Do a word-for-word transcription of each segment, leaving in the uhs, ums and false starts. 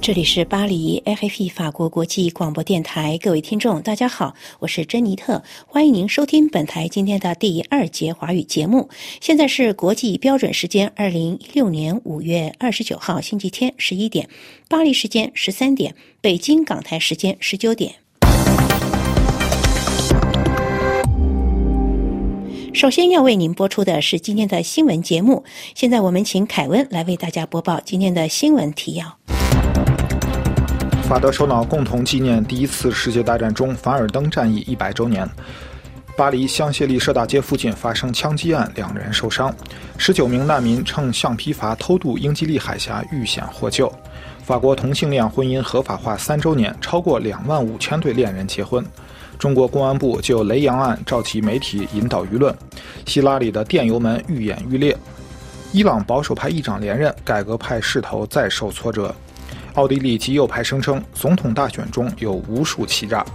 这里是巴黎 F F P 法国国际广播电台，各位听众大家好，我是珍妮特，欢迎您收听本台今天的第二节华语节目。现在是国际标准时间二零一六年五月二十九号星期天十一点，巴黎时间十三点，北京港台时间十九点。首先要为您播出的是今天的新闻节目，现在我们请凯文来为大家播报今天的新闻提要。 法德首脑共同纪念第一次世界大战中凡尔登战役一百周年。巴黎香榭丽舍大街附近发生枪击案，两人受伤。十九名难民乘橡皮筏偷渡英吉利海峡遇险获救。法国同性恋婚姻合法化三周年，超过两万五千对恋人结婚。中国公安部就雷洋案召集媒体引导舆论。希拉里的电邮门愈演愈烈。伊朗保守派议长连任，改革派势头再受挫折。奥地利极右派声称总统大选中有无数欺诈。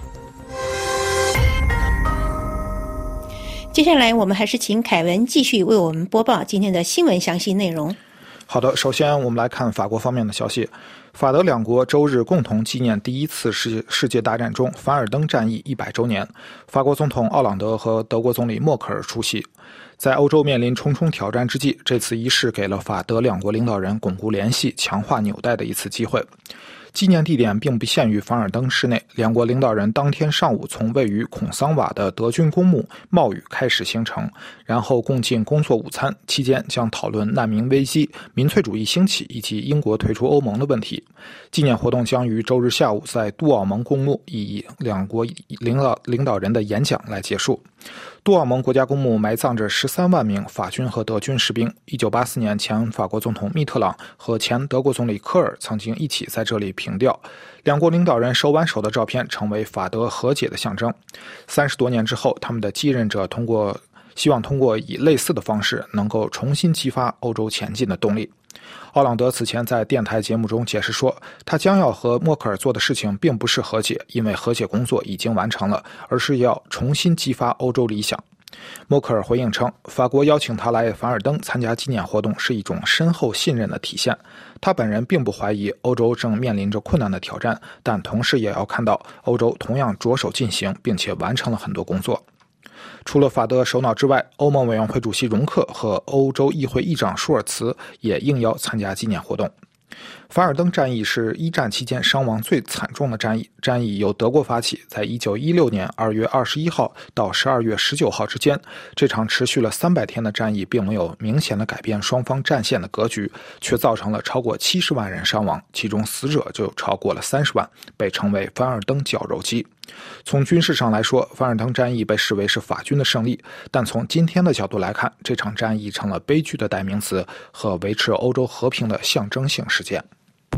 接下来我们还是请凯文继续为我们播报今天的新闻详细内容。 好的，首先我们来看法国方面的消息。法德两国周日共同纪念第一次世世界大战中凡尔登战役一百周年，法国总统奥朗德和德国总理默克尔出席。在欧洲面临重重挑战之际，这次仪式给了法德两国领导人巩固联系、强化纽带的一次机会。纪念地点并不限于凡尔登市内，两国领导人当天上午从位于孔桑瓦的德军公墓冒雨开始行程，然后共进工作午餐，期间将讨论难民危机、民粹主义兴起以及英国退出欧盟的问题。纪念活动将于周日下午在杜奥蒙公墓以两国领导领导人的演讲来结束。杜奥蒙国家公墓埋葬着十三万名法军和德军士兵。一九八四年，前法国总统密特朗和前德国总理科尔曾经一起在这里凭吊。两国领导人手挽手的照片成为法德和解的象征。三十多年之后，他们的继任者通过希望通过以类似的方式，能够重新激发欧洲前进的动力。奥朗德此前在电台节目中解释说，他将要和默克尔做的事情并不是和解，因为和解工作已经完成了，而是要重新激发欧洲理想。默克尔回应称，法国邀请他来凡尔登参加纪念活动是一种深厚信任的体现。他本人并不怀疑欧洲正面临着困难的挑战，但同时也要看到欧洲同样着手进行并且完成了很多工作。除了法德首脑之外，欧盟委员会主席容克和欧洲议会议长舒尔茨也应邀参加纪念活动。凡尔登战役是一战期间伤亡最惨重的战役，战役由德国发起，在一九一六年二月二十一号到十二月十九号之间，这场持续了三百天的战役并没有明显的改变双方战线的格局，却造成了超过七十万人伤亡，其中死者就超过了三十万，被称为凡尔登绞肉机。从军事上来说，凡尔登战役被视为是法军的胜利，但从今天的角度来看，这场战役成了悲剧的代名词和维持欧洲和平的象征性事件。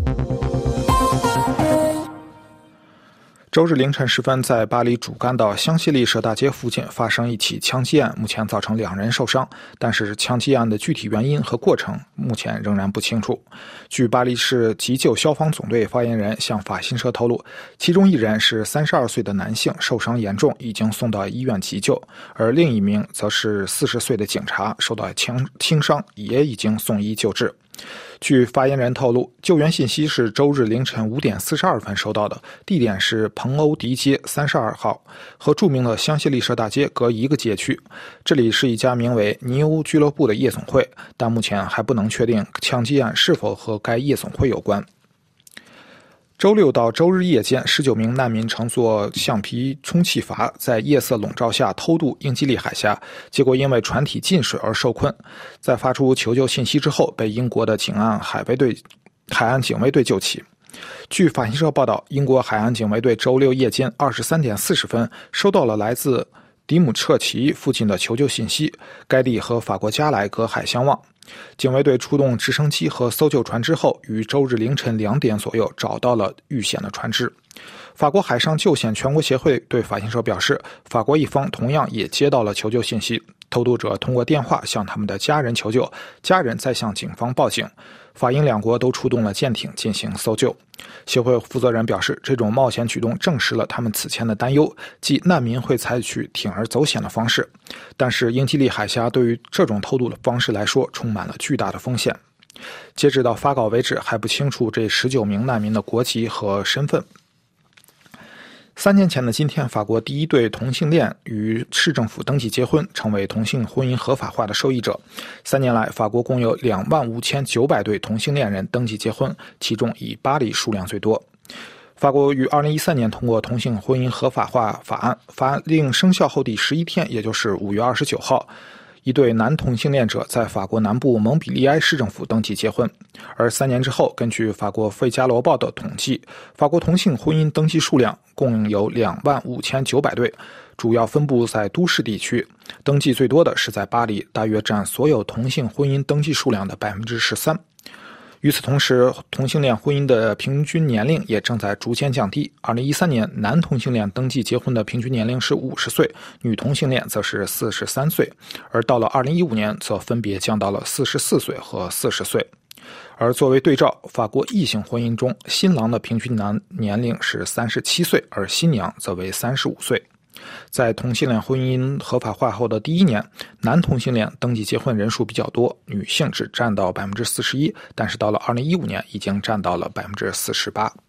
周日凌晨时分，在巴黎主干道香榭丽舍大街附近发生一起枪击案，目前造成两人受伤，但是枪击案的具体原因和过程目前仍然不清楚。据巴黎市急救消防总队发言人向法新社透露，其中一人是三十二岁的男性，受伤严重，已经送到医院急救，而另一名则是四十岁的警察，受到轻轻伤，也已经送医救治。据发言人透露，救援信息是周日凌晨五点四十二分收到的，地点是彭欧迪街三十二号，和著名的香榭丽舍大街隔一个街区。这里是一家名为尼欧俱乐部的夜总会，但目前还不能确定枪击案是否和该夜总会有关。周六到周日夜间，十九名难民乘坐橡皮充气筏在夜色笼罩下偷渡英吉利海峡，结果因为船体进水而受困。在发出求救信息之后，被英国的警岸海卫队、海岸警卫队救起。据法新社报道，英国海岸警卫队周六夜间二十三点四十分收到了来自迪姆彻奇附近的求救信息，该地和法国加莱隔海相望。警卫队出动直升机和搜救船之后，于周日凌晨两点左右找到了遇险的船只。法国海上救险全国协会对法新社表示，法国一方同样也接到了求救信息，偷渡者通过电话向他们的家人求救，家人再向警方报警。法英两国都出动了舰艇进行搜救。协会负责人表示，这种冒险举动证实了他们此前的担忧，即难民会采取铤而走险的方式。但是英吉利海峡对于这种偷渡的方式来说充满了巨大的风险。 截止到发稿为止，还不清楚这十九名难民的国籍和身份。三年前的今天，法国第一对同性恋与市政府登记结婚，成为同性婚姻合法化的受益者。三年来，法国共有两万五千九百对同性恋人登记结婚，其中以巴黎数量最多。法国于二零一三年通过同性婚姻合法化法案，法令生效后第十一天，也就是五月二十九号，一对男同性恋者在法国南部蒙彼利埃市政府登记结婚。而三年之后，根据法国《费加罗报》的统计，法国同性婚姻登记数量共有两万五千九百对，主要分布在都市地区。登记最多的是在巴黎，大约占所有同性婚姻登记数量的 百分之十三。与此同时，同性恋婚姻的平均年龄也正在逐渐降低。二零一三年，男同性恋登记结婚的平均年龄是五十岁，女同性恋则是四十三岁，而到了二零一五年，则分别降到了四十四岁和四十岁。而作为对照，法国异性婚姻中，新郎的平均年龄是三十七岁，而新娘则为三十五岁。在同性恋婚姻合法化后的第一年，男同性恋登记结婚人数比较多，女性只占到 百分之四十一， 但是到了二零一五年已经占到了 百分之四十八。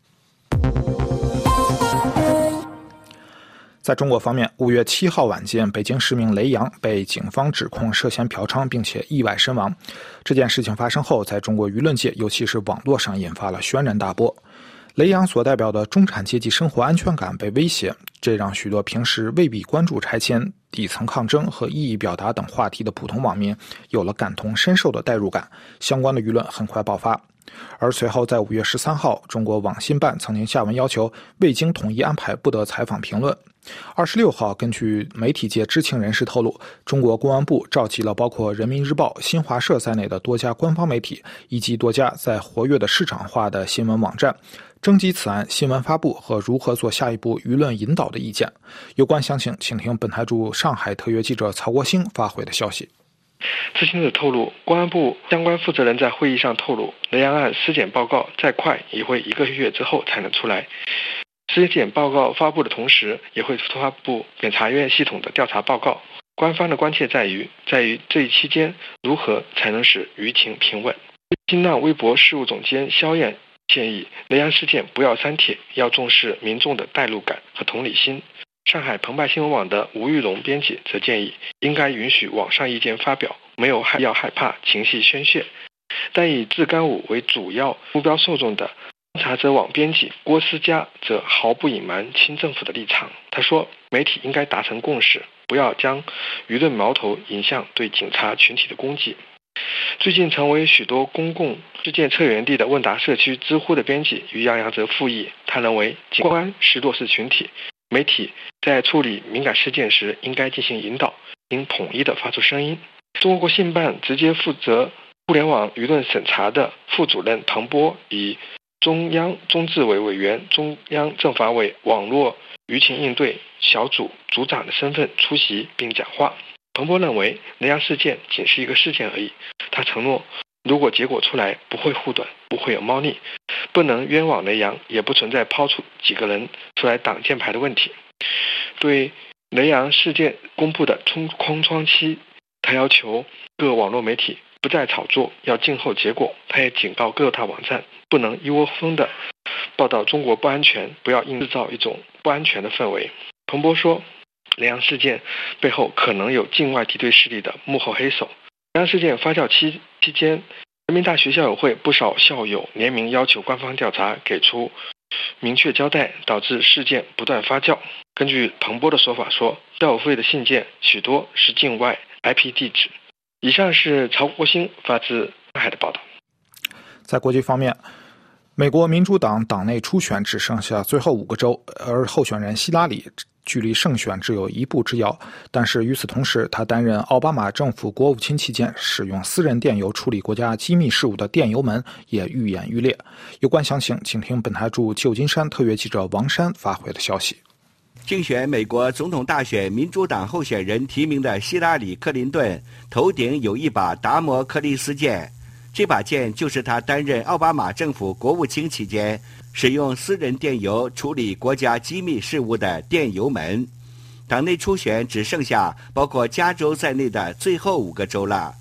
在中国方面，五月七号晚间，北京市民雷洋被警方指控涉嫌嫖娼，并且意外身亡。这件事情发生后，在中国舆论界，尤其是网络上引发了轩然大波。雷洋所代表的中产阶级生活安全感被威胁，这让许多平时未必关注拆迁、底层抗争和异议表达等话题的普通网民有了感同身受的代入感，相关的舆论很快爆发。而随后在五月十三号，中国网信办曾经下文要求未经统一安排不得采访评论。二十六号，根据媒体界知情人士透露，中国公安部召集了包括人民日报、新华社在内的多家官方媒体以及多家在活跃的市场化的新闻网站，征集此案新闻发布和如何做下一步舆论引导的意见。有关详情，请听本台驻上海特约记者曹国兴发回的消息。 知情者透露，公安部相关负责人在会议上透露，雷洋案尸检报告再快也会一个月之后才能出来。尸检报告发布的同时，也会发布检察院系统的调查报告。官方的关切在于，在于这一期间如何才能使舆情平稳。新浪微博事务总监肖燕建议，雷洋事件不要删帖，要重视民众的代入感和同理心。上海澎湃新闻网的吴玉龙编辑则建议，应该允许网上意见发表，没有必要害怕情绪宣泄。但以自干五为主要目标受众的观察者网编辑郭思佳则毫不隐瞒亲政府的立场。他说，媒体应该达成共识，不要将舆论矛头引向对警察群体的攻击。最近成为许多公共事件策源地的问答社区知乎的编辑于洋洋则附议，他认为警官是弱势群体，媒体在处理敏感事件时应该进行引导，应统一的发出声音。中国信办直接负责互联网舆论审查的副主任彭波以中央中纪委委员、中央政法委网络舆情应对小组组长的身份出席并讲话。彭波认为，雷洋事件仅是一个事件而已。他承诺，如果结果出来，不会护短，不会有猫腻，不能冤枉雷洋，也不存在抛出几个人出来挡箭牌的问题。对雷洋事件公布的空窗期，他要求各网络媒体不再炒作，要静候结果。他也警告各大网站不能一窝蜂的报道中国不安全，不要硬制造一种不安全的氛围。彭博说，雷洋事件背后可能有境外敌对势力的幕后黑手。雷洋事件发酵期期间，人民大学校友会不少校友联名要求官方调查，给出明确交代，导致事件不断发酵。根据彭博的说法说，校友会的信件许多是境外 I P 地址。以上是曹国兴发自上海的报道。 在国际方面，美国民主党党内初选只剩下最后五个州，而候选人希拉里距离胜选只有一步之遥。但是与此同时，他担任奥巴马政府国务卿期间使用私人电邮处理国家机密事务的电邮门也愈演愈烈。有关详情，请听本台驻旧金山特约记者王山发回的消息。 竞选美国总统大选民主党候选人提名的希拉里·克林顿头顶有一把达摩克利斯剑，这把剑就是他担任奥巴马政府国务卿期间使用私人电邮处理国家机密事务的电邮门。党内初选只剩下包括加州在内的最后五个州了。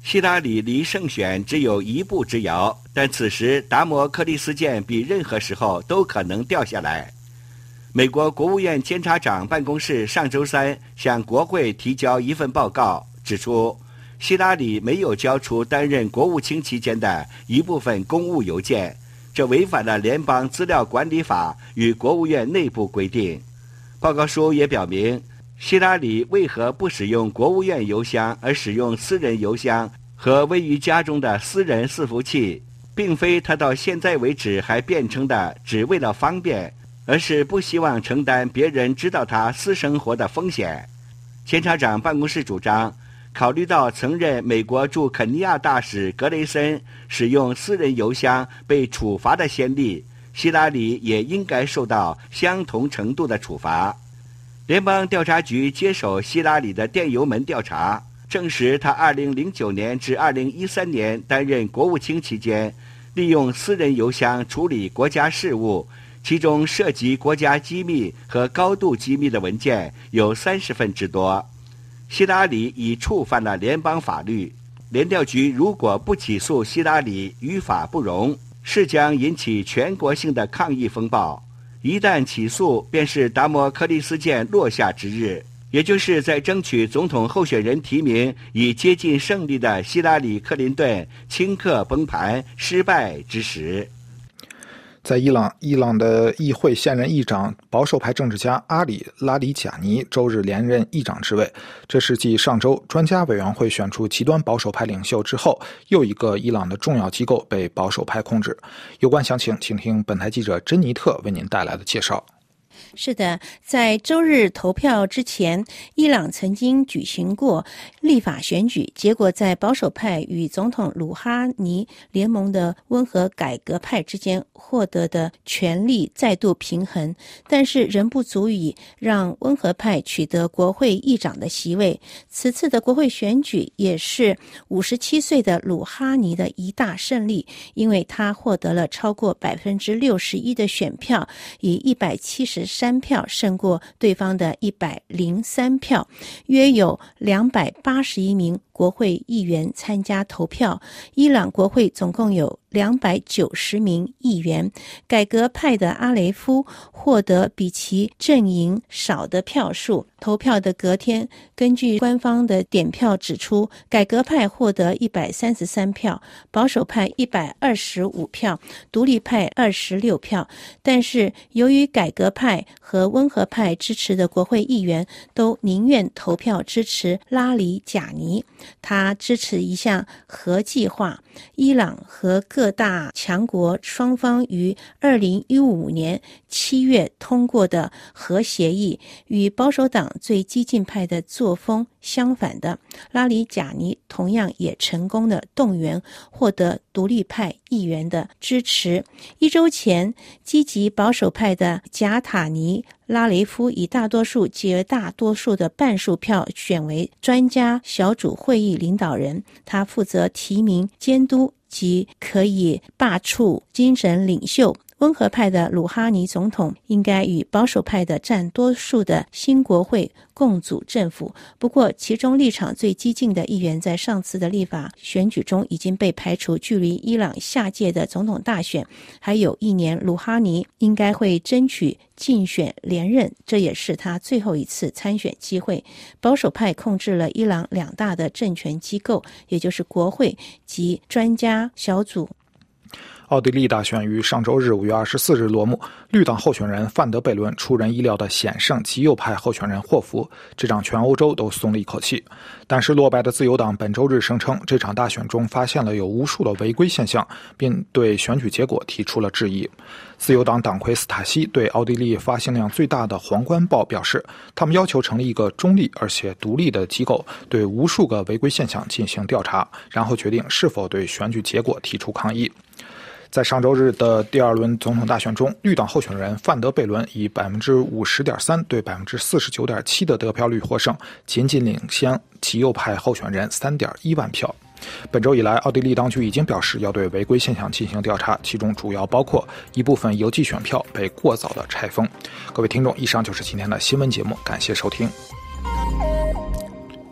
希拉里离胜选只有一步之遥，但此时达摩克利斯剑比任何时候都可能掉下来。美国国务院监察长办公室上周三向国会提交一份报告，指出希拉里没有交出担任国务卿期间的一部分公务邮件，这违反了联邦资料管理法与国务院内部规定。报告书也表明，希拉里为何不使用国务院邮箱而使用私人邮箱和位于家中的私人伺服器，并非他到现在为止还辩称的只为了方便，而是不希望承担别人知道他私生活的风险。监察长办公室主张，考虑到曾任美国驻肯尼亚大使格雷森使用私人邮箱被处罚的先例，希拉里也应该受到相同程度的处罚。联邦调查局接手希拉里的电邮门调查，证实他二零零九年至二零一三年担任国务卿期间，利用私人邮箱处理国家事务，其中涉及国家机密和高度机密的文件有三十份之多。希拉里已触犯了联邦法律，联调局如果不起诉希拉里，于法不容，是将引起全国性的抗议风暴。一旦起诉，便是达摩克利斯剑落下之日，也就是在争取总统候选人提名已接近胜利的希拉里·克林顿顷刻崩盘失败之时。 在伊朗，伊朗的议会现任议长保守派政治家阿里·拉里贾尼周日连任议长之位，这是继上周专家委员会选出极端保守派领袖之后，又一个伊朗的重要机构被保守派控制。有关详情，请听本台记者珍妮特为您带来的介绍。 是的，在周日投票之前，伊朗曾经举行过立法选举，结果在保守派与总统鲁哈尼联盟的温和改革派之间获得的权力再度平衡，但是仍不足以让温和派取得国会议长的席位。此次的国会选举也是五十七岁的鲁哈尼的一大胜利，因为他获得了超过百分之六十一的选票，以一百七十三票胜过对方的一百零三票，约有两百八十一名国会议员参加投票。伊朗国会总共有两百九十名议员，改革派的阿雷夫获得比其阵营少的票数。投票的隔天，根据官方的点票指出，改革派获得一百三十三票，保守派一百二十五票，独立派二十六票。但是由于改革派和温和派支持的国会议员都宁愿投票支持拉里贾尼，他支持一项核计划，伊朗和各大强国双方于二零一五年七月通过的核协议，与保守党最激进派的作风相反的。拉里贾尼同样也成功的动员获得独立派议员的支持。一周前，积极保守派的贾塔尼拉雷夫以大多数绝大多数的半数票选为专家小组会议领导人，他负责提名、监督及可以罢黜精神领袖。温和派的鲁哈尼总统应该与保守派的占多数的新国会共组政府，不过其中立场最激进的议员在上次的立法选举中已经被排除，距离伊朗下届的总统大选还有一年，鲁哈尼应该会争取竞选连任，这也是他最后一次参选机会。保守派控制了伊朗两大的政权机构，也就是国会及专家小组。 奥地利大选于上周日五月二十四日落幕，绿党候选人范德贝伦出人意料的险胜极右派候选人霍夫，这让全欧洲都松了一口气。但是落败的自由党本周日声称，这场大选中发现了有无数的违规现象，并对选举结果提出了质疑。自由党党魁斯塔西对奥地利发行量最大的《皇冠报》表示，他们要求成立一个中立而且独立的机构，对无数个违规现象进行调查，然后决定是否对选举结果提出抗议。在上周日的第二轮总统大选中，绿党候选人范德贝伦以 百分之五十点三 对 百分之四十九点七 的得票率获胜，仅仅领先极右派候选人 三点一万票。本周以来，奥地利当局已经表示要对违规现象进行调查，其中主要包括一部分邮寄选票被过早的拆封。各位听众，以上就是今天的新闻节目，感谢收听。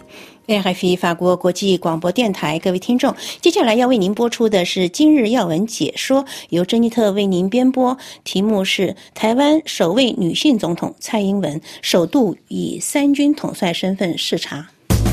A F P 法国国际广播电台，各位听众，接下来要为您播出的是今日要闻解说，由珍妮特为您编播，题目是台湾首位女性总统蔡英文首度以三军统帅身份视察。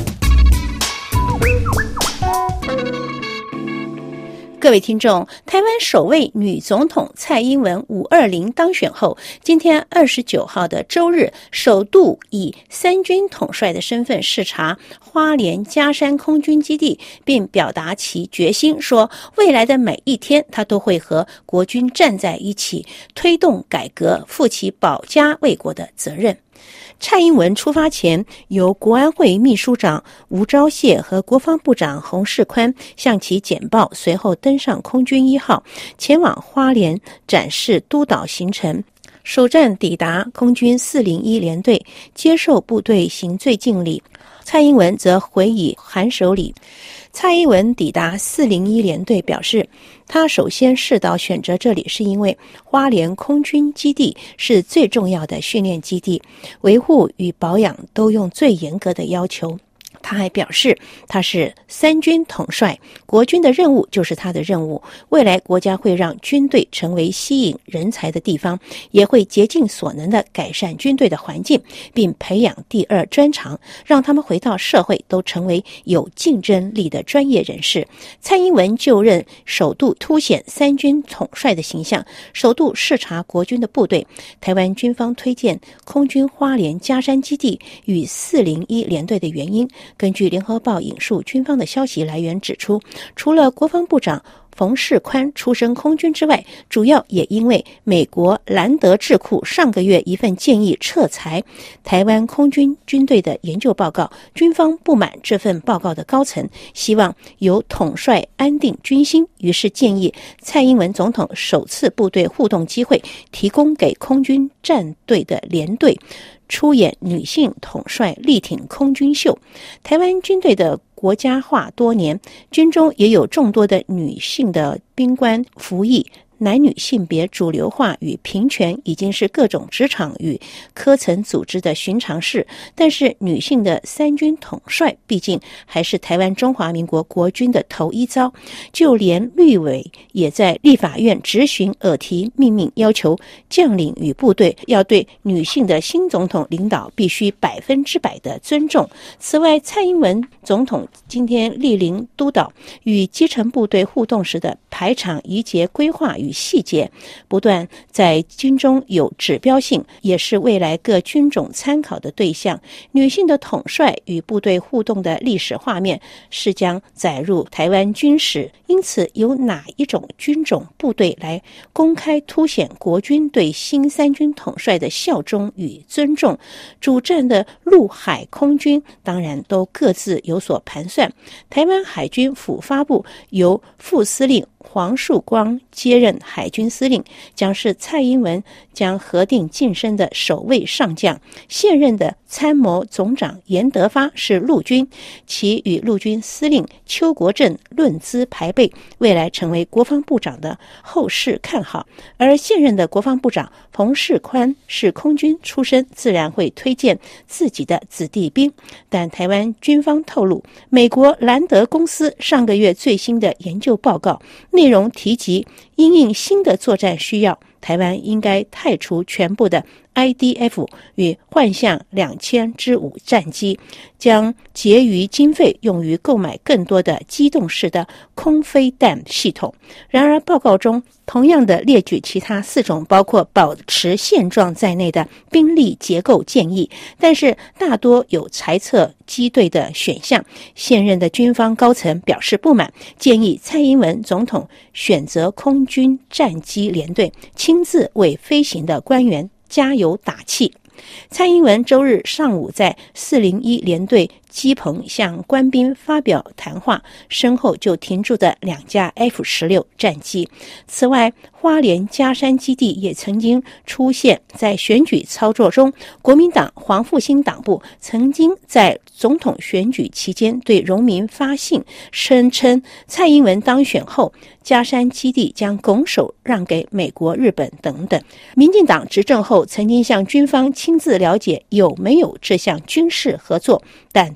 各位听众，台湾首位女总统蔡英文五二零当选后，今天二十九号的周日，首度以三军统帅的身份视察花莲嘉山空军基地，并表达其决心，说未来的每一天，他都会和国军站在一起，推动改革，负起保家卫国的责任。蔡英文出发前，由国安会秘书长吴钊燮和国防部长洪世宽向其简报，随后登上空军一号，前往花莲展示督导行程。首站抵达空军四零一联队，接受部队行最敬礼。蔡英文则回以函手礼。蔡英文抵达四零一联队，表示他首先视导选择这里是因为花莲空军基地是最重要的训练基地，维护与保养都用最严格的要求。他还表示他是三军统帅，国军的任务就是他的任务，未来国家会让军队成为吸引人才的地方，也会竭尽所能的改善军队的环境，并培养第二专长，让他们回到社会都成为有竞争力的专业人士。蔡英文就任首度凸显三军统帅的形象，首度视察国军的部队。台湾军方推荐空军花莲嘉山基地与四零一联队的原因，根据联合报引述军方的消息来源指出，除了国防部长冯世宽出身空军之外，主要也因为美国兰德智库上个月一份建议撤裁台湾空军军队的研究报告，军方不满这份报告的高层，希望由统帅安定军心，于是建议蔡英文总统首次部队互动机会提供给空军战队的联队出演女性统帅力挺空军秀。台湾军队的国家化多年，军中也有众多的女性的兵官服役，男女性别主流化与平权已经是各种职场与科层组织的寻常事，但是女性的三军统帅毕竟还是台湾中华民国国军的头一遭，就连绿委也在立法院质询耳提命命，要求将领与部队要对女性的新总统领导必须百分之百的尊重。此外，蔡英文总统今天莅临督导与基层部队互动时的排场仪节规划与细节，不断在军中有指标性，也是未来各军种参考的对象。女性的统帅与部队互动的历史画面是将载入台湾军史，因此由哪一种军种部队来公开凸显国军对新三军统帅的效忠与尊重，主战的陆海空军当然都各自有所盘算。台湾海军辅发部由副司令黄树光接任海军司令，将是蔡英文将核定晋升的首位上将。现任的参谋总长严德发是陆军，其与陆军司令邱国正论资排辈，未来成为国防部长的后世看好。而现任的国防部长冯世宽是空军出身，自然会推荐自己的子弟兵。但台湾军方透露，美国兰德公司上个月最新的研究报告内容提及，因应新的作战需要，台湾应该汰除全部的 I D F 与幻象两千之五战机，将结余经费用于购买更多的机动式的空飞弹系统。然而报告中同样的列举其他四种包括保持现状在内的兵力结构建议，但是大多有裁撤机队的选项。现任的军方高层表示不满，建议蔡英文总统选择空军战机联队，亲自为飞行的官员加油打气。蔡英文周日上午在四零一联队机棚向官兵发表谈话，身后就停驻的两架 F 十六 战机。此外，花莲嘉山基地也曾经出现在选举操作中，国民党黄复兴党部曾经在总统选举期间对荣民发信，声称蔡英文当选后，嘉山基地将拱手让给美国、日本等等。民进党执政后曾经向军方亲自了解有没有这项军事合作，但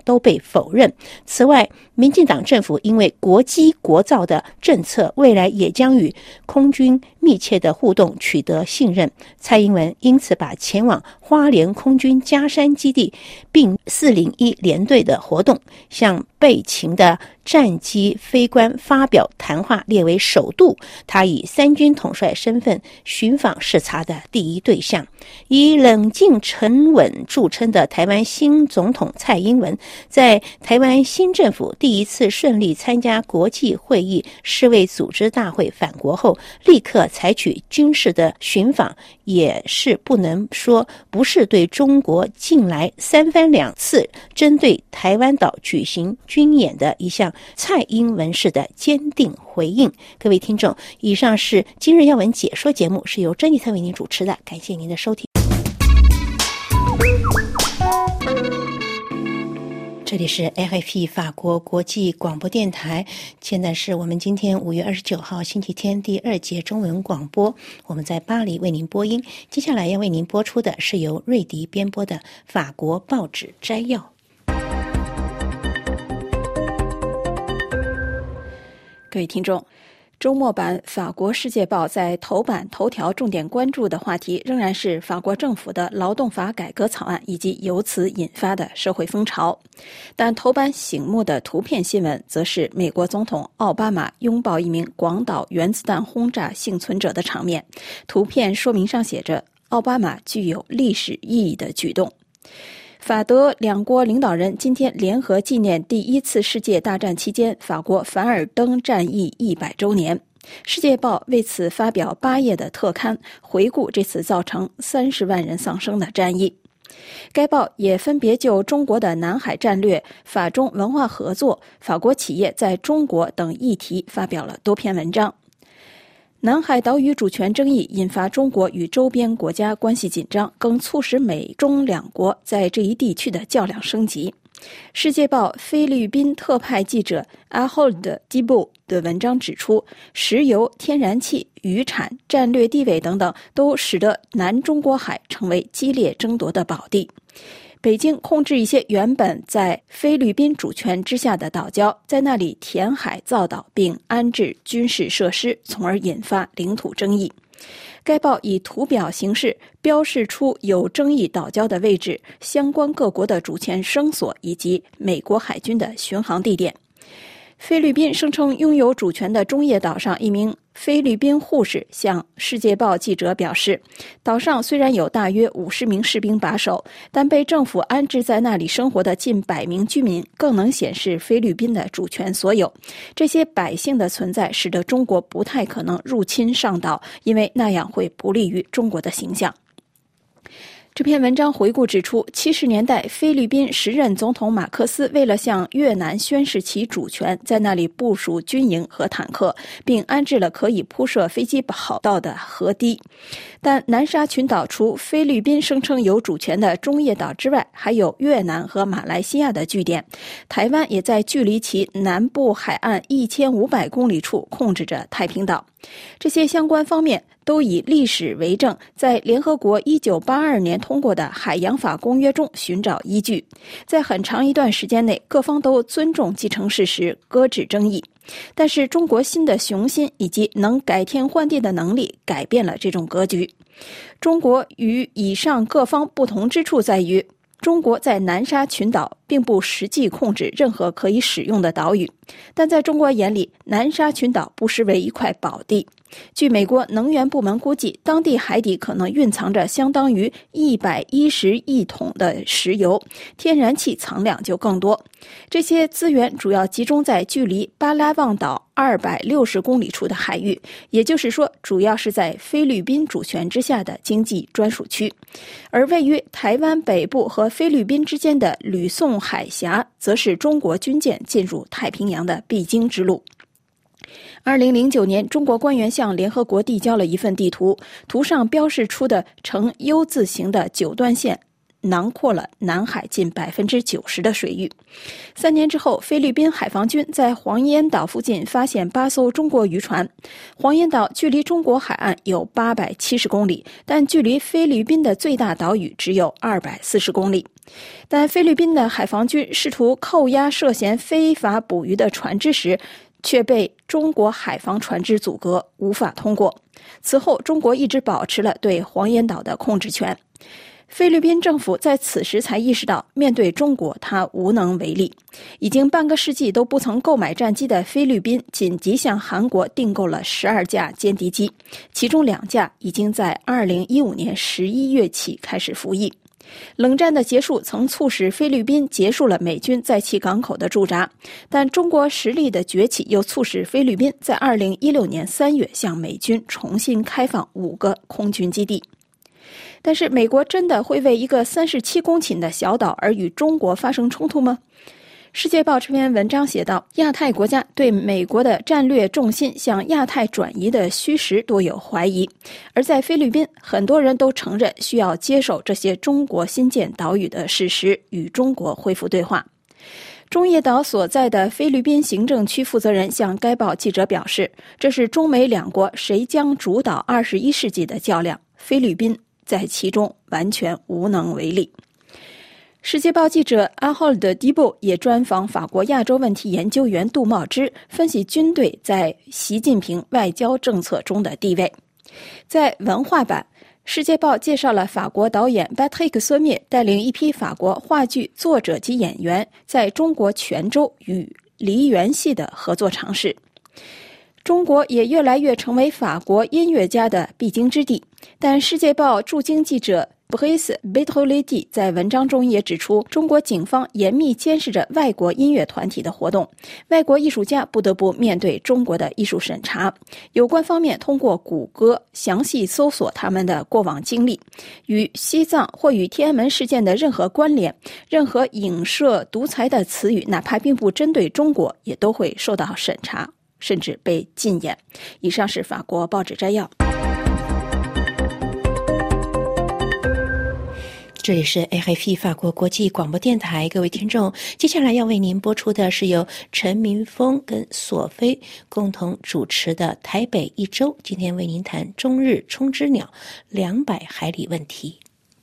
都被否认。此外，民进党政府因为国机国造的政策，未来也将与空军密切的互动取得信任。蔡英文因此把前往花莲空军嘉山基地并四零一联队的活动，向备勤的战机飞官发表谈话列为首度他以三军统帅身份巡访视察的第一对象。以冷静沉稳著称的台湾新总统蔡英文，在台湾新政府第一次顺利参加国际会议世卫组织大会返国后，立刻采取军事的巡访，也是不能说不是对中国近来三番两次针对台湾岛举行军演的一项蔡英文式的坚定回应。各位听众，以上是今日要闻解说节目，是由珍妮特为您主持的，感谢您的收听。这里是 R F I 法国国际广播电台，现在是我们今天五月二十九号星期天第二节中文广播，我们在巴黎为您播音。接下来要为您播出的是由瑞迪编播的法国报纸摘要。 各位听众，周末版法国世界报在头版头条重点关注的话题仍然是法国政府的劳动法改革草案以及由此引发的社会风潮，但头版醒目的图片新闻则是美国总统奥巴马拥抱一名广岛原子弹轰炸幸存者的场面。图片说明上写着奥巴马具有历史意义的举动。法德两国领导人今天联合纪念第一次世界大战期间法国凡尔登战役一百周年。世界报为此发表八页的特刊，回顾这次造成三十万人丧生的战役。该报也分别就中国的南海战略、法中文化合作、法国企业在中国等议题发表了多篇文章。南海岛屿主权争议引发中国与周边国家关系紧张，更促使美中两国在这一地区的较量升级。世界报菲律宾特派记者阿霍德基布的文章指出，石油、天然气、渔产、战略地位等等都使得南中国海成为激烈争夺的宝地。北京控制一些原本在菲律宾主权之下的岛礁，在那里填海造岛并安置军事设施，从而引发领土争议。该报以图表形式标示出有争议岛礁的位置、相关各国的主权声索以及美国海军的巡航地点。菲律宾声称拥有主权的中业岛上，一名菲律宾护士向世界报记者表示，岛上虽然有大约五十名士兵把守，但被政府安置在那里生活的近百名居民更能显示菲律宾的主权所有。这些百姓的存在使得中国不太可能入侵上岛，因为那样会不利于中国的形象。这篇文章回顾指出，七十年代菲律宾时任总统马克思为了向越南宣示其主权，在那里部署军营和坦克，并安置了可以铺设飞机跑道的河堤。但南沙群岛除菲律宾声称有主权的中业岛之外，还有越南和马来西亚的据点。台湾也在距离其南部海岸一千五百公里处控制着太平岛。这些相关方面都以历史为证，在联合国一九八二年通过的海洋法公约中寻找依据。在很长一段时间内，各方都尊重既成事实，搁置争议。但是中国新的雄心以及能改天换地的能力改变了这种格局。中国与以上各方不同之处在于，中国在南沙群岛并不实际控制任何可以使用的岛屿，但在中国眼里，南沙群岛不失为一块宝地。据美国能源部门估计，当地海底可能蕴藏着相当于一百一十亿桶的石油，天然气藏量就更多。这些资源主要集中在距离巴拉望岛二百六十公里处的海域，也就是说，主要是在菲律宾主权之下的经济专属区。而位于台湾北部和菲律宾之间的吕宋海峡，则是中国军舰进入太平洋的必经之路。二零零九年，中国官员向联合国递交了一份地图，图上标示出的呈 U 字形的九段线囊括了南海近 百分之九十 的水域。三年之后，菲律宾海防军在黄岩岛附近发现八艘中国渔船。黄岩岛距离中国海岸有八百七十公里，但距离菲律宾的最大岛屿只有二百四十公里。 但菲律宾的海防军试图扣押涉嫌非法捕鱼的船只时，却被中国海防船只阻隔，无法通过。此后，中国一直保持了对黄岩岛的控制权。菲律宾政府在此时才意识到，面对中国，他无能为力。已经半个世纪都不曾购买战机的菲律宾，紧急向韩国订购了十二架歼敌机，其中两架已经在二零一五年十一月起开始服役。冷战的结束曾促使菲律宾结束了美军在其港口的驻扎，但中国实力的崛起又促使菲律宾在二零一六年三月向美军重新开放五个空军基地。但是美国真的会为一个三十七公顷的小岛而与中国发生冲突吗？世界报这篇文章写道，亚太国家对美国的战略重心向亚太转移的虚实多有怀疑，而在菲律宾，很多人都承认需要接受这些中国新建岛屿的事实，与中国恢复对话。中业岛所在的菲律宾行政区负责人向该报记者表示，这是中美两国谁将主导二十一世纪的较量，菲律宾在其中完全无能为力。世界报记者阿霍尔德·迪布也专访法国亚洲问题研究员杜茂之，分析军队在习近平外交政策中的地位。在文化版，世界报介绍了法国导演 Patrick Sommier 带领一批法国话剧作者及演员在中国泉州与梨园戏的合作尝试。中国也越来越成为法国音乐家的必经之地，但世界报驻京记者Brice Betroledi 在文章中也指出，中国警方严密监视着外国音乐团体的活动，外国艺术家不得不面对中国的艺术审查。有关方面通过谷歌详细搜索他们的过往经历，与西藏或与天安门事件的任何关联，任何影射独裁的词语，哪怕并不针对中国，也都会受到审查，甚至被禁言。以上是法国报纸摘要。 这里是 A F P 法国国际广播电台，各位听众，接下来要为您播出的是由陈明峰跟索菲共同主持的台北一周，今天为您谈中日冲之鸟两百海里问题。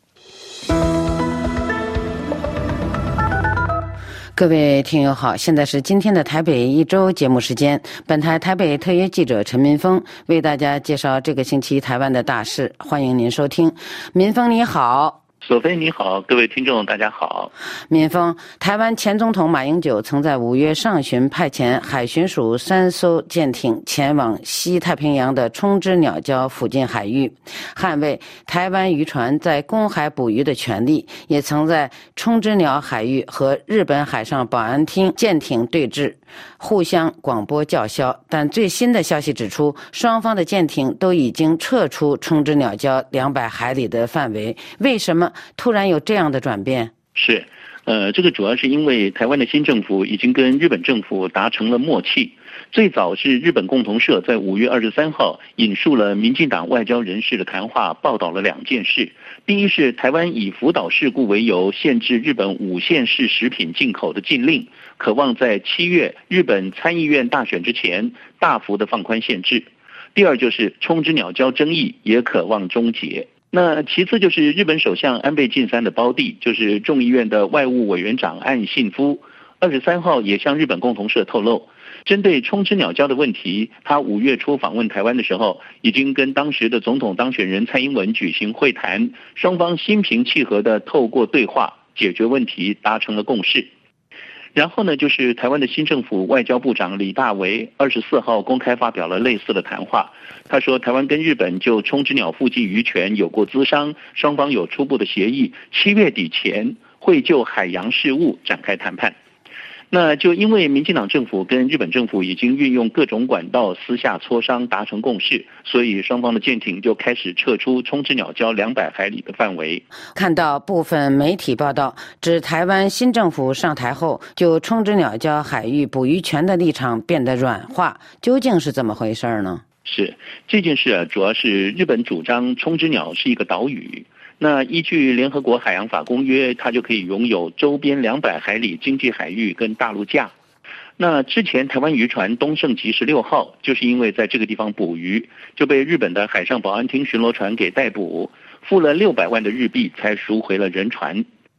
各位听友好，现在是今天的台北一周节目时间，本台台北特约记者陈民峰为大家介绍这个星期台湾的大事，欢迎您收听。民峰你好。 索菲你好，各位听众大家好。 民峰，台湾前总统马英九曾在五月上旬派遣海巡署三艘舰艇前往西太平洋的冲之鸟礁附近海域，捍卫台湾渔船在公海捕鱼的权利，也曾在冲之鸟海域和日本海上保安厅舰艇对峙，互相广播叫嚣。但最新的消息指出，双方的舰艇都已经撤出冲之鸟礁两百海里的范围，为什么突然有这样的转变？ 是，呃，这个主要是因为台湾的新政府已经跟日本政府达成了默契。最早是日本共同社在五月二十三号引述了民进党外交人士的谈话，报道了两件事。第一是台湾以福岛事故为由，限制日本五县市食品进口的禁令，渴望在七月日本参议院大选之前大幅的放宽限制。第二就是冲之鸟礁争议也渴望终结。那其次就是日本首相安倍晋三的胞弟，就是众议院的外务委员长岸信夫，二十三号也向日本共同社透露，针对冲之鸟礁的问题，他五月初访问台湾的时候，已经跟当时的总统当选人蔡英文举行会谈，双方心平气和的透过对话解决问题，达成了共识。然后呢，就是台湾的新政府外交部长李大为二十四号公开发表了类似的谈话。他说，台湾跟日本就冲之鸟附近渔权有过咨商，双方有初步的协议，七月底前会就海洋事务展开谈判。那就因为民进党政府跟日本政府已经运用各种管道私下磋商达成共识，所以双方的舰艇就开始撤出冲之鸟礁两百海里的范围。 看到部分媒体报道，指台湾新政府上台后，就冲之鸟礁海域捕鱼权的立场变得软化，究竟是怎么回事呢？ 是这件事啊，主要是日本主张冲之鸟是一个岛屿。那依据联合国海洋法公约，它就可以拥有周边两百海里经济海域跟大陆架。那之前台湾渔船东胜吉十六号就是因为在这个地方捕鱼，就被日本的海上保安厅巡逻船给逮捕，付了六百万的日币才赎回了人船。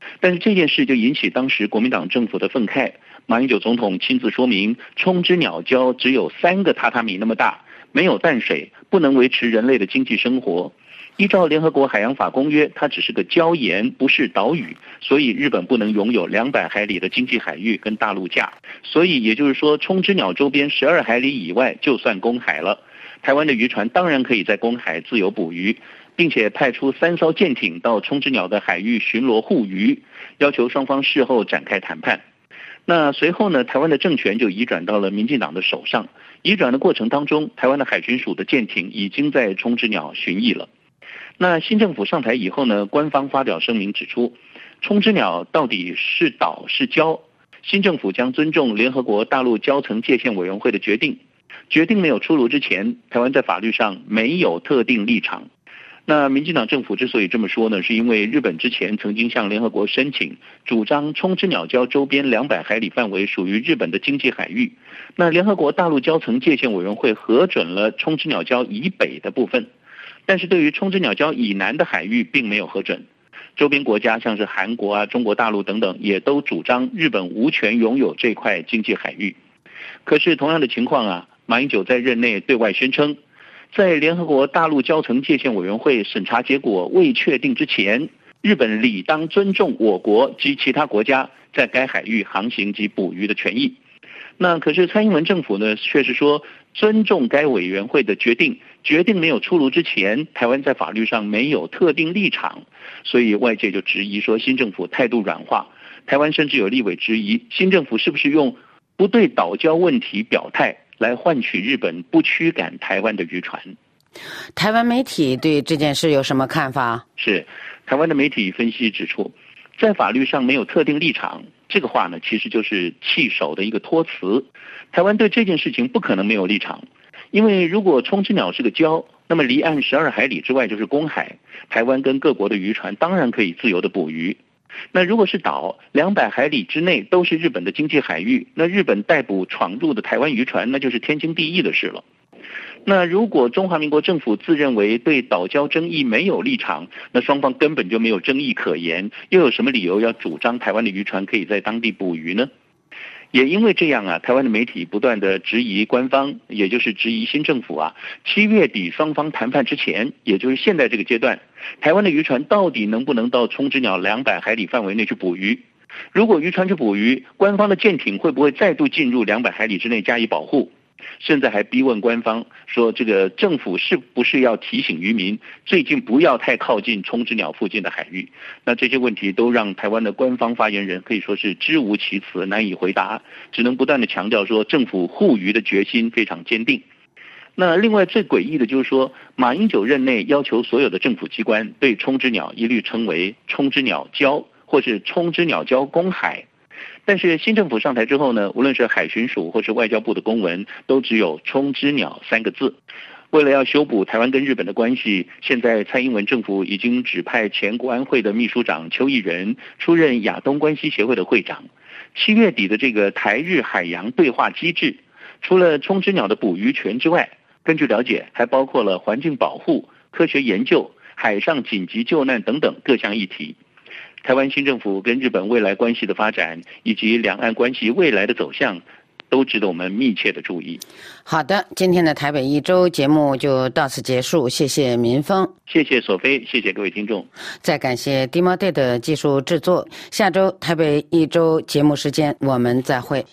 但是这件事就引起当时国民党政府的愤慨。马英九总统亲自说明，冲之鸟礁只有三个榻榻米那么大，没有淡水，不能维持人类的经济生活。依照联合国海洋法公约，它只是个礁岩，不是岛屿，所以日本不能拥有两百海里的经济海域跟大陆架。所以也就是说，冲之鸟周边十二海里以外就算公海了。台湾的渔船当然可以在公海自由捕鱼，并且派出三艘舰艇到冲之鸟的海域巡逻护渔，要求双方事后展开谈判。那随后呢，台湾的政权就移转到了民进党的手上。移转的过程当中，台湾的海巡署的舰艇已经在冲之鸟巡弋了。那新政府上台以后呢，官方发表声明指出，冲之鸟到底是岛是礁，新政府将尊重联合国大陆礁层界限委员会的决定。决定没有出炉之前，台湾在法律上没有特定立场。那民进党政府之所以这么说呢，是因为日本之前曾经向联合国申请，主张冲之鸟礁周边两百海里范围属于日本的经济海域。那联合国大陆礁层界限委员会核准了冲之鸟礁以北的部分，但是对于冲之鸟礁以南的海域并没有核准。周边国家像是韩国啊、中国大陆等等，也都主张日本无权拥有这块经济海域。可是同样的情况啊，马英九在任内对外宣称，在联合国大陆礁层界限委员会审查结果未确定之前，日本理当尊重我国及其他国家在该海域航行及捕鱼的权益。那可是蔡英文政府呢，却是说尊重该委员会的决定，决定没有出炉之前，台湾在法律上没有特定立场，所以外界就质疑说新政府态度软化。台湾甚至有立委质疑，新政府是不是用不对岛礁问题表态来换取日本不驱赶台湾的渔船。 台湾媒体对这件事有什么看法？ 是，台湾的媒体分析指出，在法律上没有特定立场，这个话呢，其实就是弃守的一个托词。台湾对这件事情不可能没有立场，因为如果冲之鸟是个礁，那么离岸十二海里之外就是公海，台湾跟各国的渔船当然可以自由的捕鱼。那如果是岛，两百海里之内都是日本的经济海域，那日本逮捕闯入的台湾渔船，那就是天经地义的事了。那如果中华民国政府自认为对岛礁争议没有立场，那双方根本就没有争议可言，又有什么理由要主张台湾的渔船可以在当地捕鱼呢？也因为这样啊，台湾的媒体不断的质疑官方，也就是质疑新政府啊，七月底双方谈判之前，也就是现在这个阶段，台湾的渔船到底能不能到冲之鸟两百海里范围内去捕鱼？如果渔船去捕鱼，官方的舰艇会不会再度进入两百海里之内加以保护？甚至还逼问官方说，这个政府是不是要提醒渔民最近不要太靠近冲之鸟附近的海域？那这些问题都让台湾的官方发言人可以说是支吾其词，难以回答，只能不断的强调说政府护渔的决心非常坚定。那另外最诡异的就是说，马英九任内要求所有的政府机关对冲之鸟一律称为冲之鸟礁或是冲之鸟礁公海。但是新政府上台之后呢，无论是海巡署或是外交部的公文，都只有冲之鸟三个字。为了要修补台湾跟日本的关系，现在蔡英文政府已经指派前国安会的秘书长邱毅仁出任亚东关系协会的会长。七月底的这个台日海洋对话机制，除了冲之鸟的捕鱼权之外，根据了解还包括了环境保护、科学研究、海上紧急救难等等各项议题。台湾新政府跟日本未来关系的发展，以及两岸关系未来的走向，都值得我们密切的注意。 好的，今天的台北一周节目就到此结束，谢谢民峰， 谢谢索菲，谢谢各位听众， 再感谢 Dimoday 的技术制作。下周台北一周节目时间我们再会。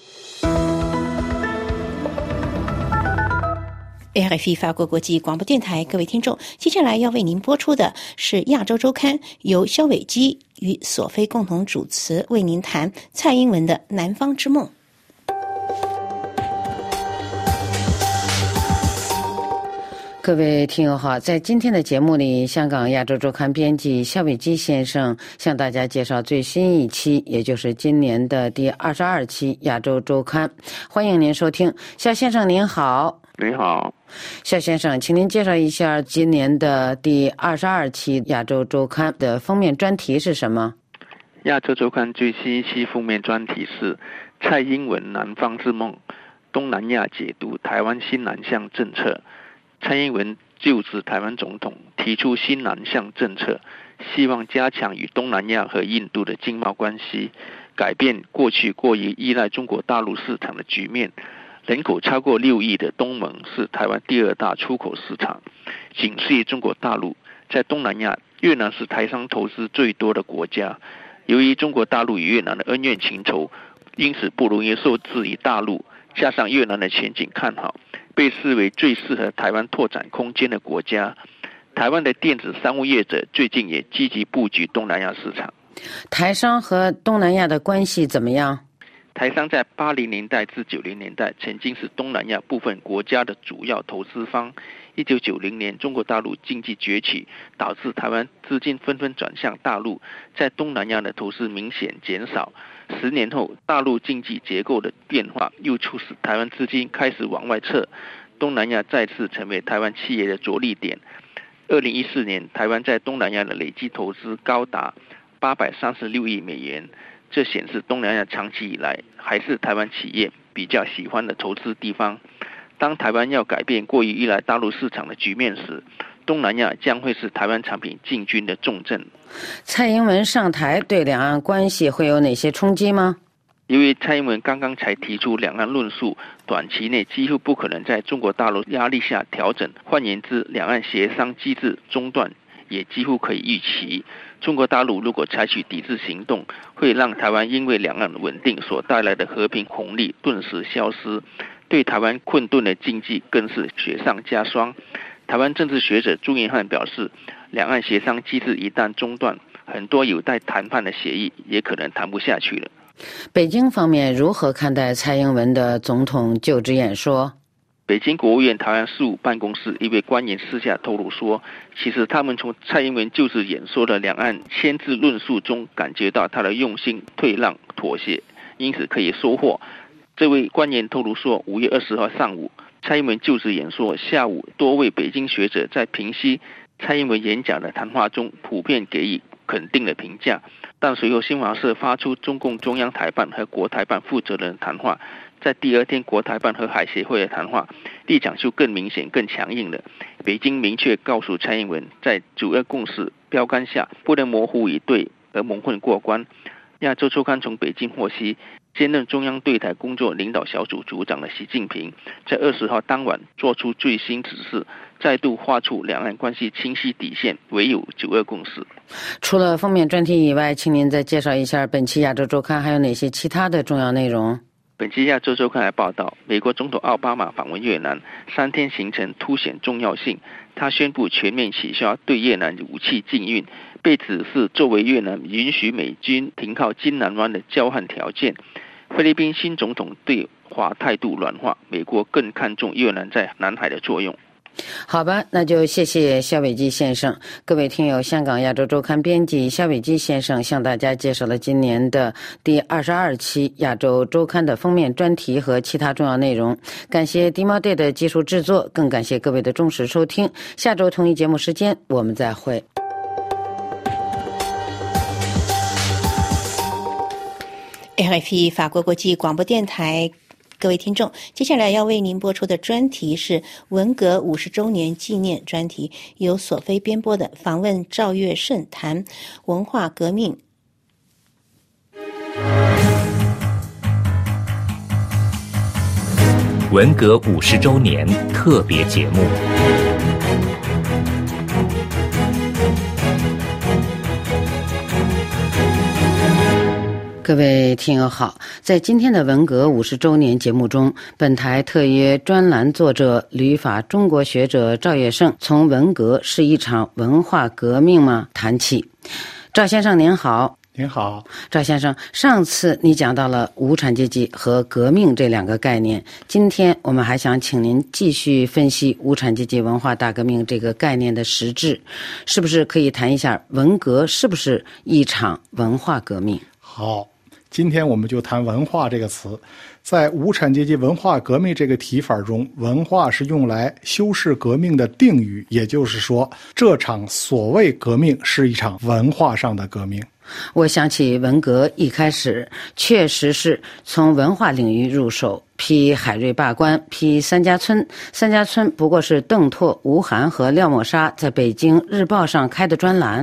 A R F 法国国际广播电台，各位听众，接下来要为您播出的是亚洲周刊，由肖伟基与索菲共同主持，为您谈蔡英文的南方之梦。 各位听友好，在今天的节目里，香港亚洲周刊编辑肖伟基先生向大家介绍最新一期，也就是今年的第二十二期亚洲周刊。欢迎您收听。肖先生您好。 你好， 肖先生，请您介绍一下今年的第二十二期亚洲周刊的封面专题是什么？ 亚洲周刊最新一期封面专题是蔡英文南方之梦，东南亚解读台湾新南向政策。蔡英文就职台湾总统，提出新南向政策， 希望加强与东南亚和印度的经贸关系，改变过去过于依赖中国大陆市场的局面。人口超过六亿的东盟是台湾第二大出口市场，仅次于中国大陆。在东南亚，越南是台商投资最多的国家。由于中国大陆与越南的恩怨情仇，因此不容易受制于大陆，加上越南的前景看好，被视为最适合台湾拓展空间的国家。台湾的电子商务业者最近也积极布局东南亚市场。 台商和东南亚的关系怎么样？ 台商在八零年代至九零年代曾经是东南亚部分国家的主要投资方。一九九零年，中国大陆经济崛起，导致台湾资金纷纷转向大陆，在东南亚的投资明显减少。十年后，大陆经济结构的变化又促使台湾资金开始往外撤，东南亚再次成为台湾企业的着力点。二零一四年，台湾在东南亚的累计投资高达八百三十六亿美元，这显示东南亚长期以来还是台湾企业比较喜欢的投资地方。当台湾要改变过于依赖大陆市场的局面时，东南亚将会是台湾产品进军的重镇。 蔡英文上台对两岸关系会有哪些冲击吗？ 由于蔡英文刚刚才提出两岸论述，短期内几乎不可能在中国大陆压力下调整，换言之，两岸协商机制中断也几乎可以预期。中国大陆如果采取抵制行动，会让台湾因为两岸稳定所带来的和平红利顿时消失，对台湾困顿的经济更是雪上加霜。台湾政治学者朱元汉表示，两岸协商机制一旦中断，很多有待谈判的协议也可能谈不下去了。 北京方面如何看待蔡英文的总统就职演说？ 北京国务院台湾事务办公室一位官员私下透露说，其实他们从蔡英文就职演说的两岸签字论述中感觉到他的用心退让妥协，因此可以收获。这位官员透露说，五月二十号上午，蔡英文就职演说，下午多位北京学者在平息蔡英文演讲的谈话中普遍给予肯定的评价，但随后新华社发出中共中央台办和国台办负责人的谈话，在第二天国台办和海协会的谈话立场就更明显更强硬了。北京明确告诉蔡英文，在九二共识标杆下不能模糊以对而蒙混过关。亚洲周刊从北京获悉，兼任中央对台工作领导小组组长的习近平在二十号当晚做出最新指示，再度画出两岸关系清晰底线，唯有九二共识。 除了封面专题以外，请您再介绍一下本期亚洲周刊还有哪些其他的重要内容。 本期亚洲周刊还报道，美国总统奥巴马访问越南，三天行程凸显重要性。他宣布全面取消对越南武器禁运，被指是作为越南允许美军停靠金南湾的交换条件。菲律宾新总统对华态度软化，美国更看重越南在南海的作用。 好吧，那就谢谢肖伟基先生。各位听友，香港亚洲周刊编辑肖伟基先生向大家介绍了今年的第二十二期亚洲周刊的封面专题和其他重要内容。感谢迪毛队的技术制作，更感谢各位的忠实收听。下周同一节目时间我们再会。 R F I 法国国际广播电台，各位听众，接下来要为您播出的专题是文革五十周年纪念专题，由索菲编播的访问赵月胜谈文化革命。 文革五十周年特别节目。 各位听友好，在今天的文革五十周年节目中，本台特约专栏作者、旅法中国学者赵月胜从文革是一场文化革命吗谈起。赵先生您好。 您好。 赵先生，上次你讲到了无产阶级和革命这两个概念，今天我们还想请您继续分析无产阶级文化大革命这个概念的实质，是不是可以谈一下文革是不是一场文化革命？ 好，今天我们就谈文化这个词。在无产阶级文化革命这个提法中，文化是用来修饰革命的定语，也就是说，这场所谓革命是一场文化上的革命。 我想起文革一开始确实是从文化领域入手，批海瑞罢官，批三家村。三家村不过是邓拓、吴晗和廖沫沙在北京日报上开的专栏。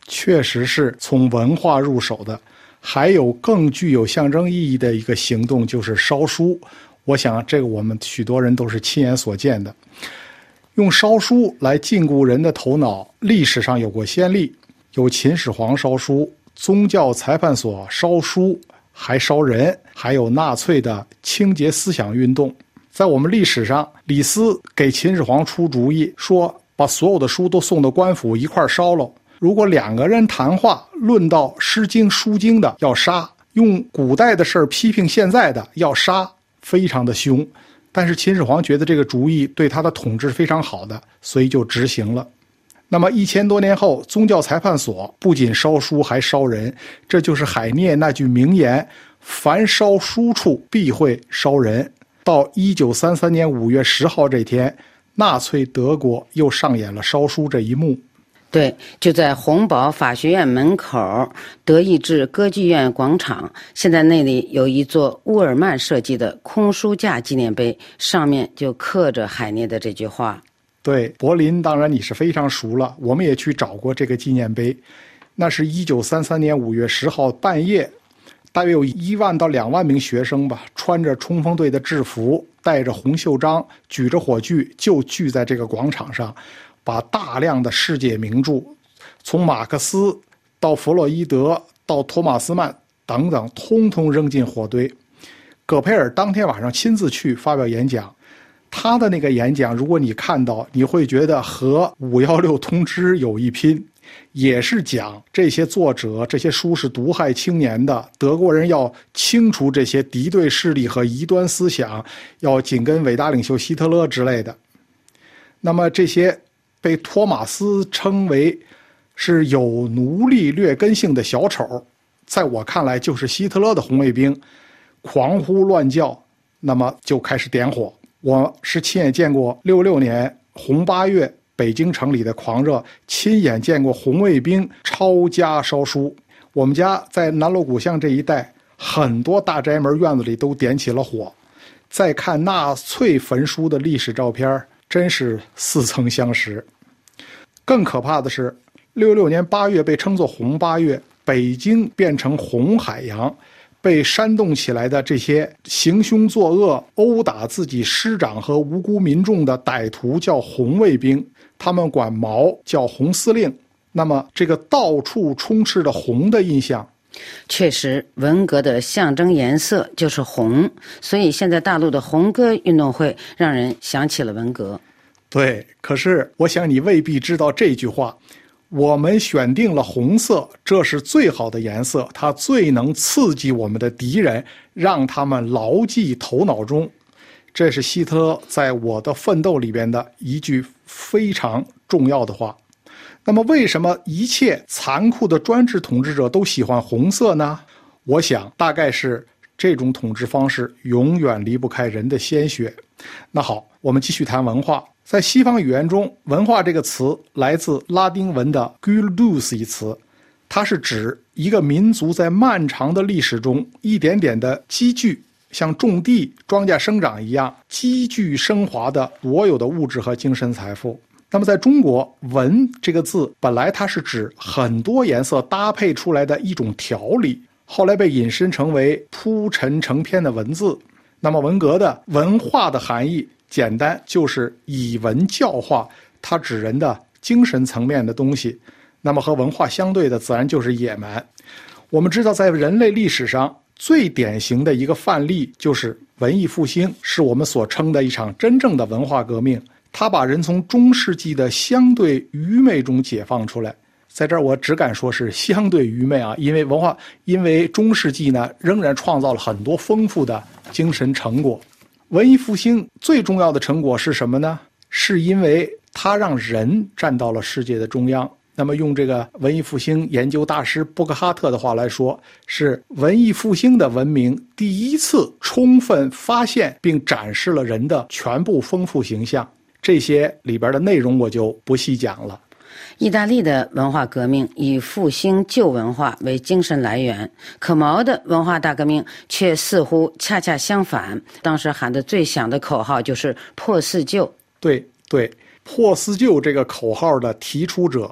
确实是从文化入手的。还有更具有象征意义的一个行动，就是烧书。我想这个我们许多人都是亲眼所见的。用烧书来禁锢人的头脑，历史上有过先例，有秦始皇烧书，宗教裁判所烧书，还烧人，还有纳粹的清洁思想运动。在我们历史上，李斯给秦始皇出主意，说把所有的书都送到官府一块烧了。如果两个人谈话论到《诗经》《书经》的，要杀；用古代的事儿批评现在的，要杀，非常的凶。但是秦始皇觉得这个主意对他的统治非常好的，所以就执行了。那么一千多年后，宗教裁判所不仅烧书还烧人，这就是海涅那句名言：凡烧书处必会烧人。到一九三三年五月十号这天，纳粹德国又上演了烧书这一幕。 对，就在洪堡法学院门口德意志歌剧院广场，现在那里有一座乌尔曼设计的空书架纪念碑，上面就刻着海涅的这句话。 对，柏林当然你是非常熟了，我们也去找过这个纪念碑。那是一九三三年五月十号半夜，大约有一万到两万名学生吧，穿着冲锋队的制服，带着红袖章，举着火炬，就聚在这个广场上，把大量的世界名著，从马克思到弗洛伊德到托马斯曼等等，通通扔进火堆。葛培尔当天晚上亲自去发表演讲，他的那个演讲，如果你看到，你会觉得和五一六通知有一拼，也是讲这些作者这些书是毒害青年的，德国人要清除这些敌对势力和异端思想，要紧跟伟大领袖希特勒之类的。那么这些被托马斯称为是有奴隶劣根性的小丑，在我看来就是希特勒的红卫兵，狂呼乱叫，那么就开始点火。我是亲眼见过六六年红八月北京城里的狂热，亲眼见过红卫兵抄家烧书。我们家在南锣鼓巷这一带，很多大宅门院子里都点起了火。再看纳粹焚书的历史照片，真是似曾相识。更可怕的是，六六年八月被称作红八月，北京变成红海洋，被煽动起来的这些行凶作恶、殴打自己师长和无辜民众的歹徒叫红卫兵，他们管毛叫红司令。那么这个到处充斥着红的印象， 确实文革的象征颜色就是红，所以现在大陆的红歌运动会让人想起了文革。 对，可是我想你未必知道这句话，我们选定了红色，这是最好的颜色，它最能刺激我们的敌人，让他们牢记头脑中。这是希特勒在我的奋斗里边的一句非常重要的话。那么为什么一切残酷的专制统治者都喜欢红色呢？我想大概是这种统治方式永远离不开人的鲜血。那好，我们继续谈文化。在西方语言中，文化这个词来自拉丁文的 guildus 一词，它是指一个民族在漫长的历史中一点点的积聚，像种地、庄稼生长一样积聚升华的所有的物质和精神财富。那么在中国，文这个字本来它是指很多颜色搭配出来的一种条理，后来被引申成为铺陈成篇的文字。那么文革的文化的含义简单就是以文教化，它指人的精神层面的东西。那么和文化相对的自然就是野蛮。我们知道在人类历史上最典型的一个范例就是文艺复兴，是我们所称的一场真正的文化革命，它把人从中世纪的相对愚昧中解放出来。在这儿我只敢说是相对愚昧啊，因为文化因为中世纪呢仍然创造了很多丰富的精神成果。文艺复兴最重要的成果是什么呢？是因为它让人站到了世界的中央。那么用这个文艺复兴研究大师布克哈特的话来说，是文艺复兴的文明第一次充分发现并展示了人的全部丰富形象。这些里边的内容我就不细讲了。 意大利的文化革命以复兴旧文化为精神来源，可毛的文化大革命却似乎恰恰相反。当时喊得最响的口号就是破四旧。 对对，破四旧这个口号的提出者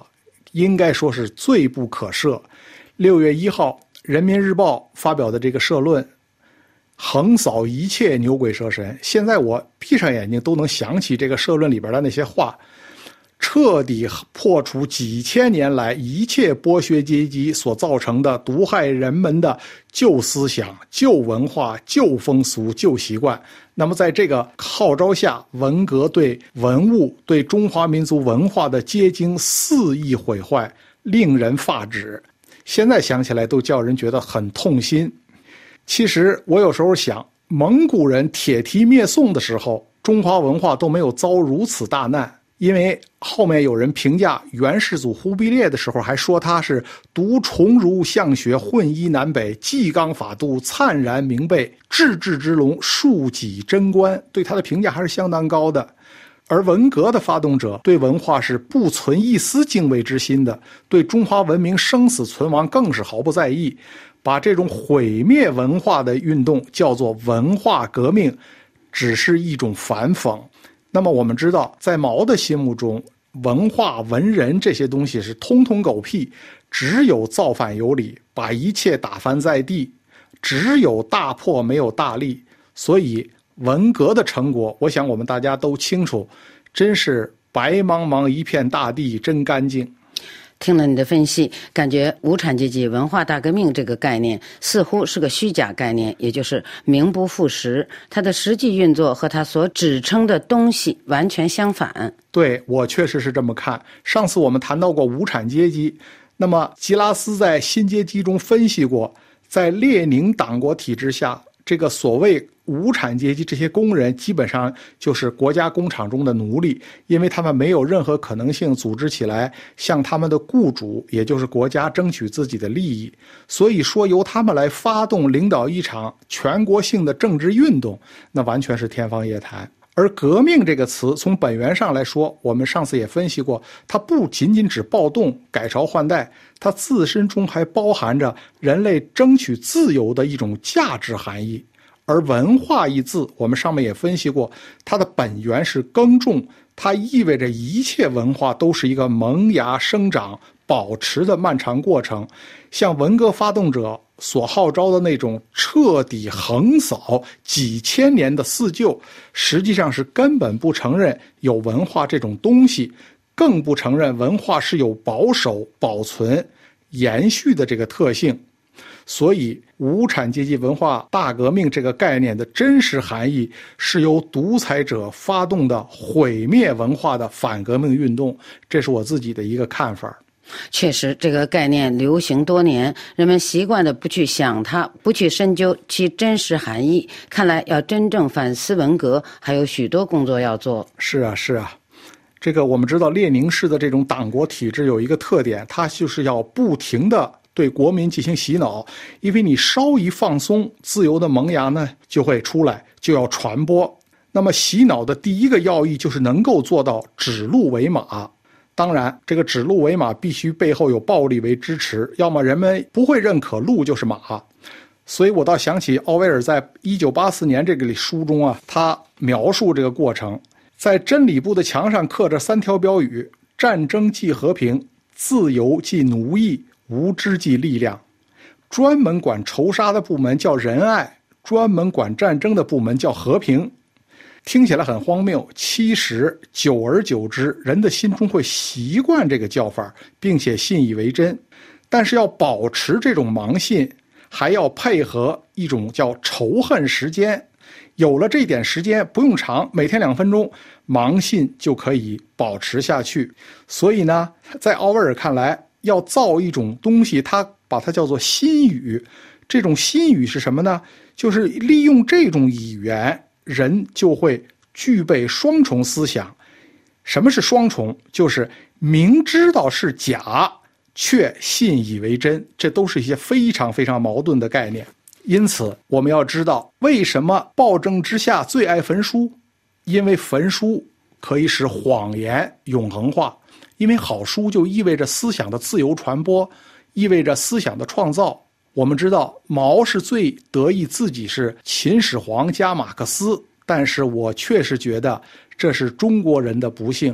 应该说是罪不可赦。六月一号，人民日报发表的这个社论，横扫一切牛鬼蛇神。现在我闭上眼睛都能想起这个社论里边的那些话，彻底破除几千年来一切剥削阶级所造成的毒害人们的旧思想、旧文化、旧风俗、旧习惯。那么在这个号召下，文革对文物、对中华民族文化的结晶肆意毁坏，令人发指。现在想起来都叫人觉得很痛心。其实我有时候想，蒙古人铁蹄灭宋的时候，中华文化都没有遭如此大难。因为后面有人评价元世祖忽必烈的时候，还说他是独崇儒相学，混一南北，纪纲法度，灿然明备，治治之龙，庶几贞观，对他的评价还是相当高的。而文革的发动者对文化是不存一丝敬畏之心的，对中华文明生死存亡更是毫不在意，把这种毁灭文化的运动叫做文化革命，只是一种反讽。那么我们知道，在毛的心目中，文化文人这些东西是通通狗屁，只有造反有理，把一切打翻在地，只有大破没有大立。所以文革的成果，我想我们大家都清楚，真是白茫茫一片大地真干净。 听了你的分析，感觉无产阶级文化大革命这个概念似乎是个虚假概念，也就是名不副实，它的实际运作和它所指称的东西完全相反。 对，我确实是这么看。上次我们谈到过无产阶级，那么吉拉斯在新阶级中分析过，在列宁党国体制下，这个所谓无产阶级这些工人基本上就是国家工厂中的奴隶，因为他们没有任何可能性组织起来向他们的雇主，也就是国家争取自己的利益。所以说由他们来发动领导一场全国性的政治运动，那完全是天方夜谭。而革命这个词从本源上来说，我们上次也分析过，它不仅仅指暴动、改朝换代，它自身中还包含着人类争取自由的一种价值含义。而文化一字，我们上面也分析过，它的本源是耕种，它意味着一切文化都是一个萌芽生长保持的漫长过程。像文革发动者所号召的那种彻底横扫几千年的四旧，实际上是根本不承认有文化这种东西，更不承认文化是有保守、保存、延续的这个特性。所以无产阶级文化大革命这个概念的真实含义，是由独裁者发动的毁灭文化的反革命运动，这是我自己的一个看法。 确实，这个概念流行多年，人们习惯的不去想它，不去深究其真实含义。看来要真正反思文革，还有许多工作要做。 是啊，是啊。这个我们知道，列宁式的这种党国体制有一个特点，它就是要不停的对国民进行洗脑，因为你稍一放松，自由的萌芽呢就会出来，就要传播。那么洗脑的第一个要义就是能够做到指鹿为马。当然，这个指鹿为马必须背后有暴力为支持，要么人们不会认可鹿就是马。所以我倒想起奥威尔在一九八四年这个书中啊，他描述这个过程，在真理部的墙上刻着三条标语：战争即和平，自由即奴役，无知即力量。专门管仇杀的部门叫仁爱，专门管战争的部门叫和平。听起来很荒谬，其实久而久之，人的心中会习惯这个叫法，并且信以为真。但是要保持这种盲信，还要配合一种叫仇恨时间。有了这点时间，不用长，每天两分钟，盲信就可以保持下去。所以呢，在奥威尔看来，要造一种东西，他把它叫做新语。这种新语是什么呢？就是利用这种语言，人就会具备双重思想。什么是双重？就是明知道是假，却信以为真。这都是一些非常非常矛盾的概念。因此我们要知道，为什么暴政之下最爱焚书？因为焚书可以使谎言永恒化，因为好书就意味着思想的自由传播，意味着思想的创造。我们知道毛是最得意自己是秦始皇加马克思，但是我确实觉得这是中国人的不幸。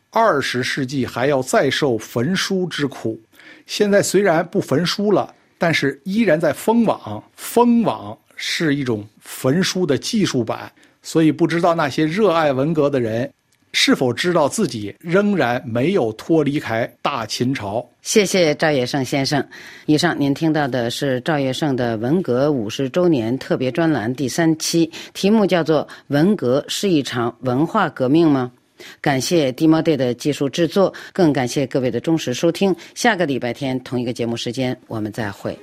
二十世纪还要再受焚书之苦。现在虽然不焚书了，但是依然在封网。封网是一种焚书的技术版，所以不知道那些热爱文革的人是否知道自己仍然没有脱离开大秦朝。 谢谢赵业胜先生。以上您听到的是赵业胜的文革五十周年特别专栏第三期，题目叫做文革是一场文化革命吗？感谢地毛队的技术制作，更感谢各位的忠实收听。下个礼拜天同一个节目时间我们再会。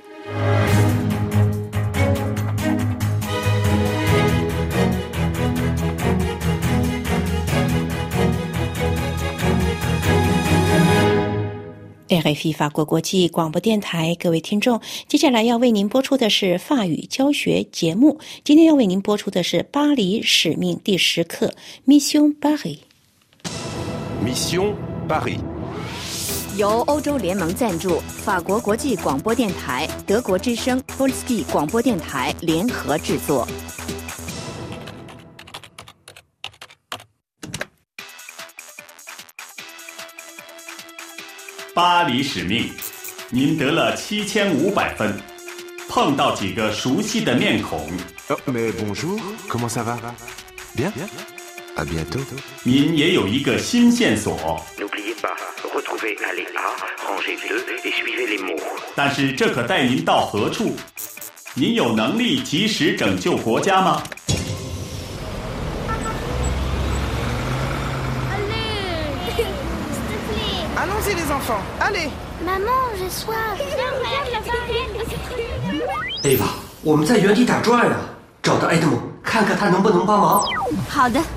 R F I 法国国际广播电台，各位听众，接下来要为您播出的是法语教学节目。今天要为您播出的是巴黎使命第十课 Mission Paris。Mission Paris。 由欧洲联盟赞助，法国国际广播电台、德国之声 Polski 广播电台联合制作。 巴黎使命，您得了七千五百分，碰到几个熟悉的面孔。 Oh, mais bonjour, comment ça va? Bien? À bientôt. 您也有一个新线索。 N'oubliez pas, retrouvez allez A, rangez deux et suivez les mots. 但是这可带您到何处？您有能力及时拯救国家吗 ？Allons-y les enfants, allez. Maman, j'ai soif. Eva, 我们在原地打转啊，找到埃德蒙，看看他能不能帮忙。 好的。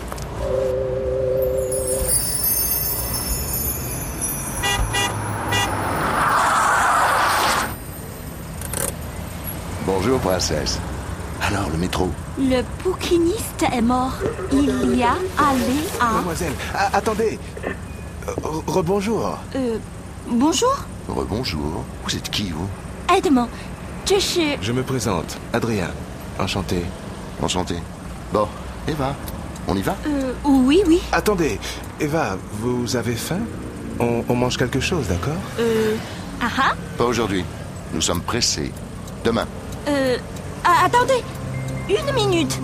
Bonjour, princesse. Alors, le métro. Le bouquiniste est mort. Il y a allé à... Mademoiselle, a- attendez.Rebonjour. Euh, bonjour. Rebonjour. Vous êtes qui, vous? Edmond, je suis... Je me présente, Adrien. Enchanté. Enchanté. Bon, Eva, on y va? Euh, oui, oui. Attendez, Eva, vous avez faim? On, on mange quelque chose, d'accord? Euh... Ah ah? Pas aujourd'hui. Nous sommes pressés. Demain. Euh... Ah, attendez. Une minute.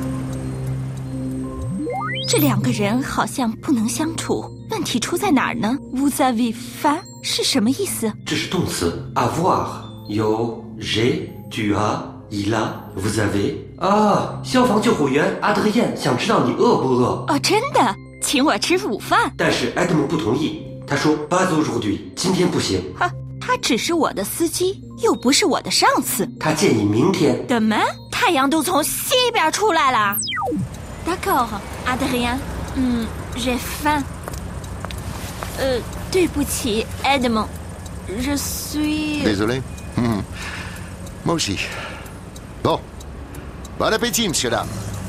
这两个人好像不能相处，问题出在哪儿呢 ？Vous avez faim 是什么意思？ 这是动词 avoir， 有 j'ai、tu as、il a、vous avez。啊，消防救护员阿德燕想知道你饿不饿？ 哦，真的，请我吃午饭。 但是埃德蒙不同意，他说 pas aujourd'hui， 今天不行。 哈，他只是我的司机，又不是我的上司。 他建议明天。 Demain， 太阳都从西边出来了。D'accord, Adrien. 嗯 j'ai faim. 呃，对不起 Edmond. Je suis... Désolé. Mmh. Moi aussi. Bon. Bon appétit, monsieur là.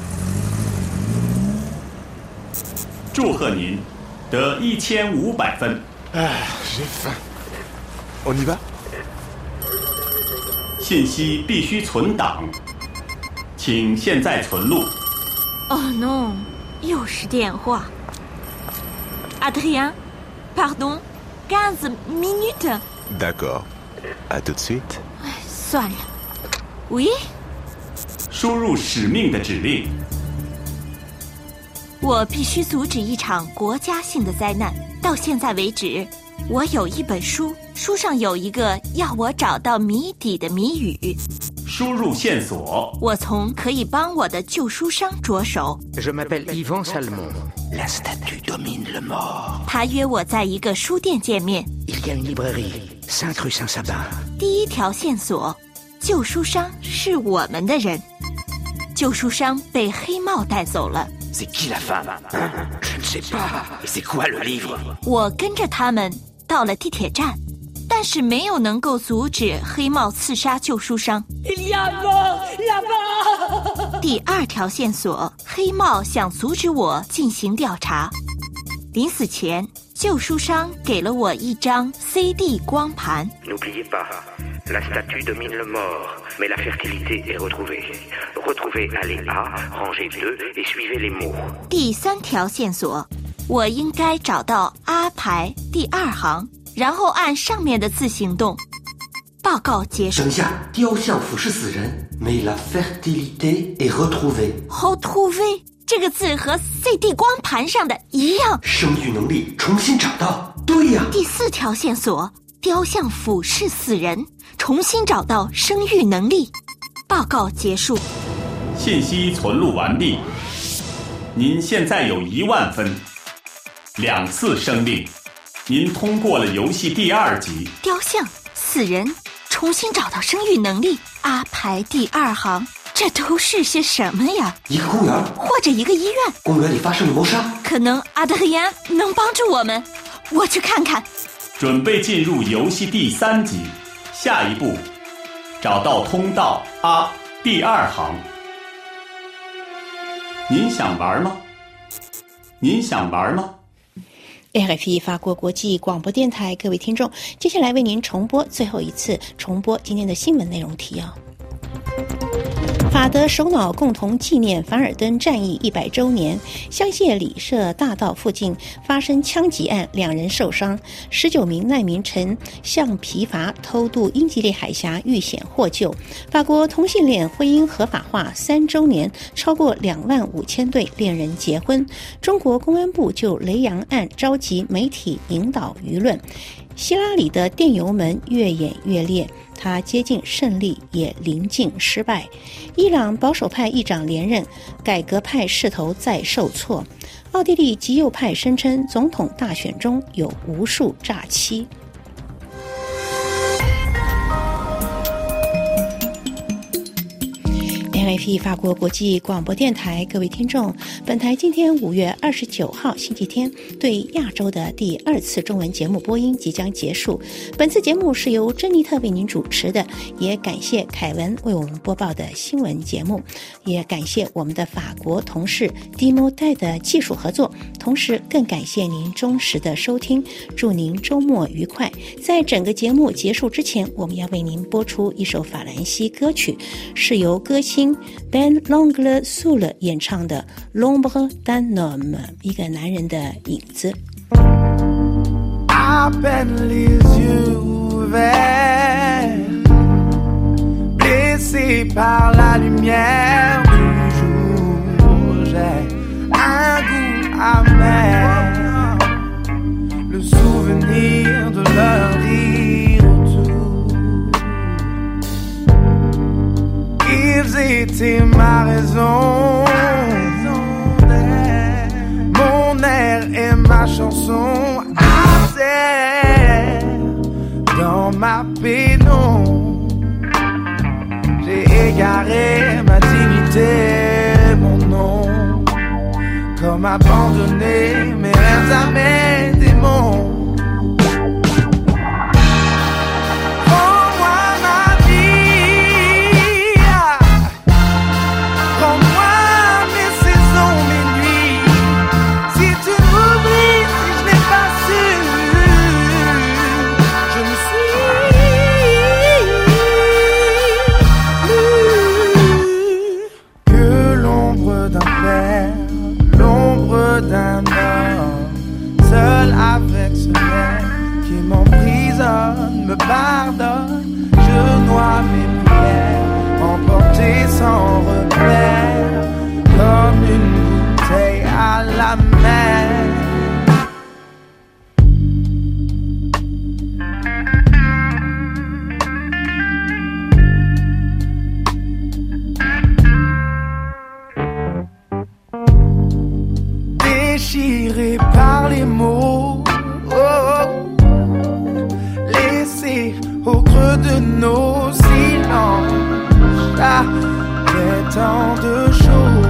祝贺您得一千五百分。 Ah, j'ai faim. On y va? 信息必须存档，请现在存录。 Oh non， 又是电话。Adrien, pardon, quinze minutes. D'accord. À tout de suite. 哎，算了。Oui? 输入使命的指令。 我必须阻止一场国家性的灾难。到现在为止，我有一本书，书上有一个要我找到谜底的谜语。 输入线索。 我从可以帮我的旧书商着手。 Je m'appelle Yvan Salmon. La statue domine le mort. 他约我在一个书店见面。 Il y a une librairie, cinq rue Saint-Sabin. 第一条线索，旧书商是我们的人。旧书商被黑帽带走了。 C'est qui la femme? Je ne sais pas. Et c'est quoi le livre? 我跟着他们到了地铁站。但是没有能够阻止黑帽刺杀旧书商。第二条线索，黑帽想阻止我进行调查。临死前，旧书商给了我一张 C D 光盘。 N'oubliez pas, la statue domine le mort, mais la fertilité est retrouvée. Retrouvez allez A, rangez deux et suivez les mots. 第三条线索， 我应该找到 A 排第二行，然后按上面的字行动。报告结束。 等下，雕像俯视死人 ，mais la fertilité est retrouvée。retrouver 这个字和 C D 光盘上的一样， 生育能力重新找到。对呀。 第四条线索，雕像俯视死人，重新找到生育能力。报告结束。 信息存录完毕。您现在有一万分，两次生命。您通过了游戏第二级。 雕像、死人、重新找到生育能力， A 排第二行，这都是些什么呀？ 一个公园， 或者一个医院。 公园里发生了谋杀， 可能阿德里安能帮助我们，我去看看。 准备进入游戏第三级，下一步，找到通道 A 第二行。您想玩吗？您想玩吗 ？R F I 法国国际广播电台，各位听众，接下来为您重播最后一次重播今天的新闻内容提要。法德首脑共同纪念凡尔登战役一百周年，香榭里舍大道附近发生枪击案，两人受伤，十九名难民乘橡皮筏偷渡英吉利海峡遇险获救。法国同性恋婚姻合法化三周年，超过两万五千对恋人结婚。中国公安部就雷洋案召集媒体引导舆论。希拉里的电邮门越演越烈，他接近胜利也临近失败。伊朗保守派议长连任，改革派势头再受挫。奥地利极右派声称总统大选中有无数诈欺。R F I 法国国际广播电台，各位听众，本台今天五月二十九号星期天对亚洲的第二次中文节目播音即将结束。本次节目是由珍妮特为您主持的，也感谢凯文为我们播报的新闻节目，也感谢我们的法国同事蒂莫戴的技术合作，同时更感谢您忠实的收听，祝您周末愉快。在整个节目结束之前，我们要为您播出一首法兰西歌曲，是由歌星Ben Longle Soul 演唱的 L'ombre d'un homme， 一个男人的影子。 À peine les yeux ouverts, blessé par la lumière du jour, j'ai un goût amer, le souvenir de leur rire autour. Ils étaient ma raison, mon air et ma chanson. Dans ma pénombre, j'ai égaré ma dignité, mon nom, comme abandonné mes rêves à mes démons. Me pardonne, je noie mes prières, emporté sans repère, comme une bouteille à la mer. Déchiré par les mots, au creux de nos silences, j'avais tant de choses